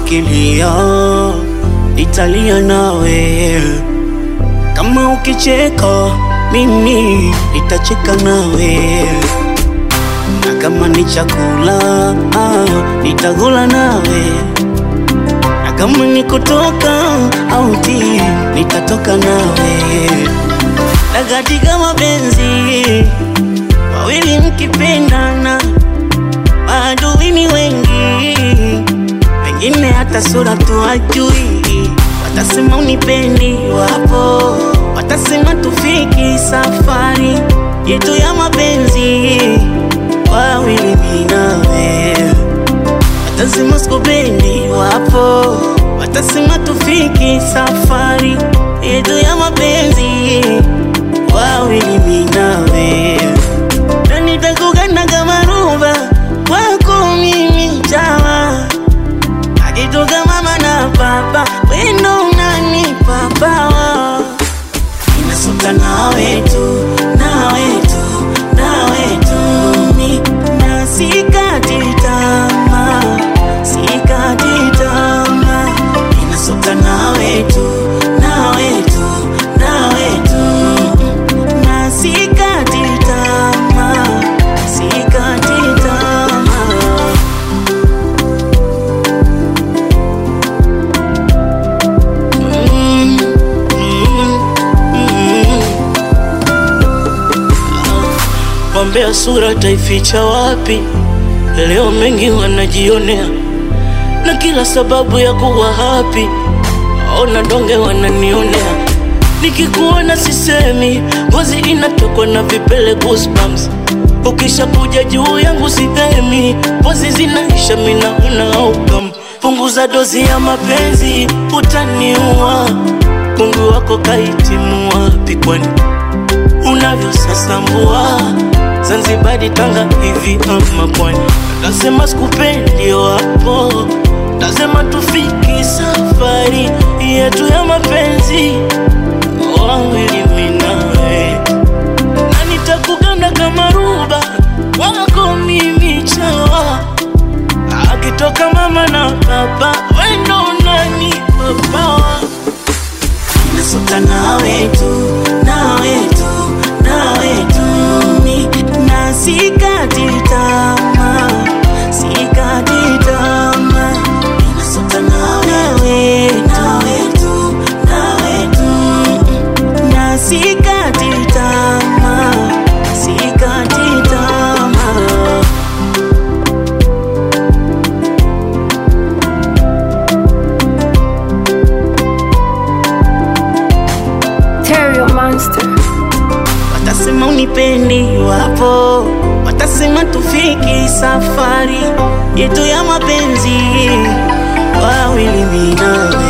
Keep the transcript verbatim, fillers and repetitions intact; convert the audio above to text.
ukilia nitalia nawe, kama ukicheka mimi nitacheka nawe, na kama ni chakula ah, nitakula nawe, na kama ni kutoka auti nitatoka nawe. Na katika mapenzi wawili mkipendana, maadui ni wengi, wengine hata sura tu hawajui. Watasema unipendi, wapo watasema tufiki safari yetu ya mapenzi wawili mimi nawe. Watasema sikupendi, wapo watasema tufiki safari yetu ya mapenzi wawili mimi nawe. Na nitakugana kama ruba wako mimi chawa, akitoka mama na papa wendo unanipa pawa. Ninasota nawe tu, nawe tu, nawe tu, ni na sikati tamaa, sikati tamaa. Ninasota nawe tu, nawe tu, nawe tu, na sikati tamaa, sikati tamaa. Mm, mm, mm. Wambea sura taificha wapi? Leo mengi wanajionea, na kila sababu ya kuwa happy. Ona donge wananionea, nikikuona sisemi, ngozi inatokwa na vipele goosebumps. Ukisha kuja juu yangu sihemi, pozi zinaisha mina una outcome. Punguza dozi ya mapenzi utaniua, Mungu wako kahitimu wapi kwani? Unavyo sasambua Zanzibari Tanga hivi ama pwani. Tasema sikupendi wapo, tasema tufiki safari yetu ya mapenzi wawili mimi nawe. Na nitakuganda kama ruba wako mimi chawa, akitoka mama na baba wendo unanipa pawa. Ninasota nawe tu, nawe tu, nawe tu, ni na sikati tamaa, sikati tamaa. Ninasota nawe, nawe tu, nawe tu, na sikati tamaa, sikati tamaa. Monster. Watasema unipendi, wapo watasema tufiki safari yetu ya mapenzi wawili mimi nawe.